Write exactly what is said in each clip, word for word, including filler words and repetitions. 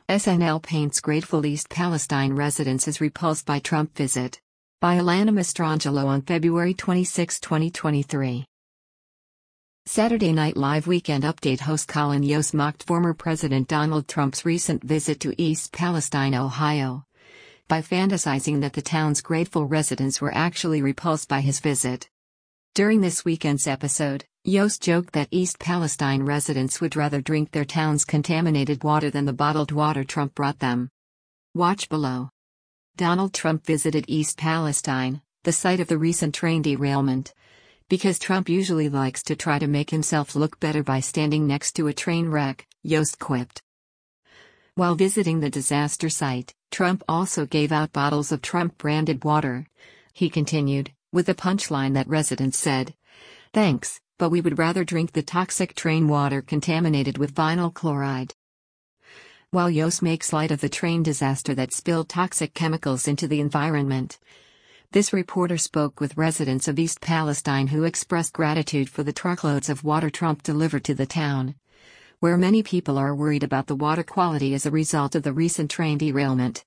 S N L paints grateful East Palestine residents as repulsed by Trump visit. By Alana Mastrangelo on February twenty-sixth, twenty twenty-three. Saturday Night Live Weekend Update host Colin Yost mocked former President Donald Trump's recent visit to East Palestine, Ohio, by fantasizing that the town's grateful residents were actually repulsed by his visit. During this weekend's episode, Yost joked that East Palestine residents would rather drink their town's contaminated water than the bottled water Trump brought them. Watch below. Donald Trump visited East Palestine, the site of the recent train derailment, because Trump usually likes to try to make himself look better by standing next to a train wreck, Yost quipped. While visiting the disaster site, Trump also gave out bottles of Trump-branded water. He continued, with a punchline that residents said, "Thanks, but we would rather drink the toxic train water contaminated with vinyl chloride." While Yost makes light of the train disaster that spilled toxic chemicals into the environment, this reporter spoke with residents of East Palestine who expressed gratitude for the truckloads of water Trump delivered to the town, where many people are worried about the water quality as a result of the recent train derailment.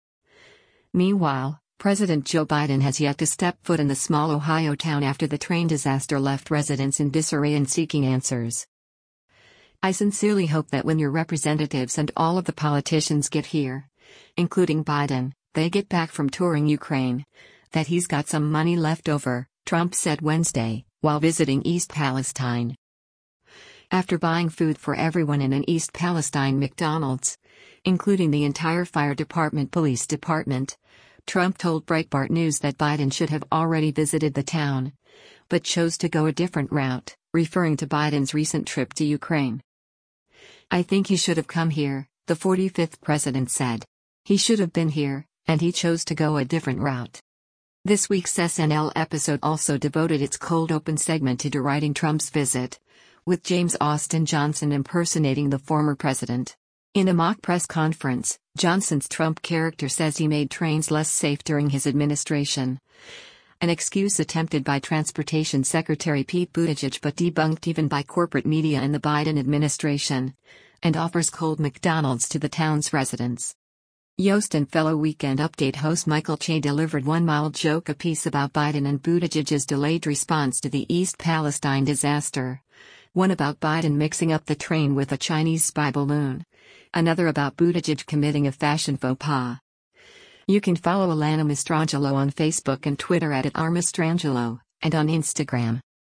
Meanwhile, President Joe Biden has yet to step foot in the small Ohio town after the train disaster left residents in disarray and seeking answers. "I sincerely hope that when your representatives and all of the politicians get here, including Biden, they get back from touring Ukraine, that he's got some money left over," Trump said Wednesday, while visiting East Palestine. After buying food for everyone in an East Palestine McDonald's, including the entire fire department police department, Trump told Breitbart News that Biden should have already visited the town, but chose to go a different route, referring to Biden's recent trip to Ukraine. "I think he should have come here," the forty-fifth president said. "He should have been here, and he chose to go a different route." This week's S N L episode also devoted its cold open segment to deriding Trump's visit, with James Austin Johnson impersonating the former president. In a mock press conference, Johnson's Trump character says he made trains less safe during his administration, an excuse attempted by Transportation Secretary Pete Buttigieg but debunked even by corporate media in the Biden administration, and offers cold McDonald's to the town's residents. Yost and fellow Weekend Update host Michael Che delivered one mild joke apiece about Biden and Buttigieg's delayed response to the East Palestine disaster. One about Biden mixing up the train with a Chinese spy balloon. Another about Buttigieg committing a fashion faux pas. You can follow Alana Mastrangelo on Facebook and Twitter at @rmastrangelo, and on Instagram.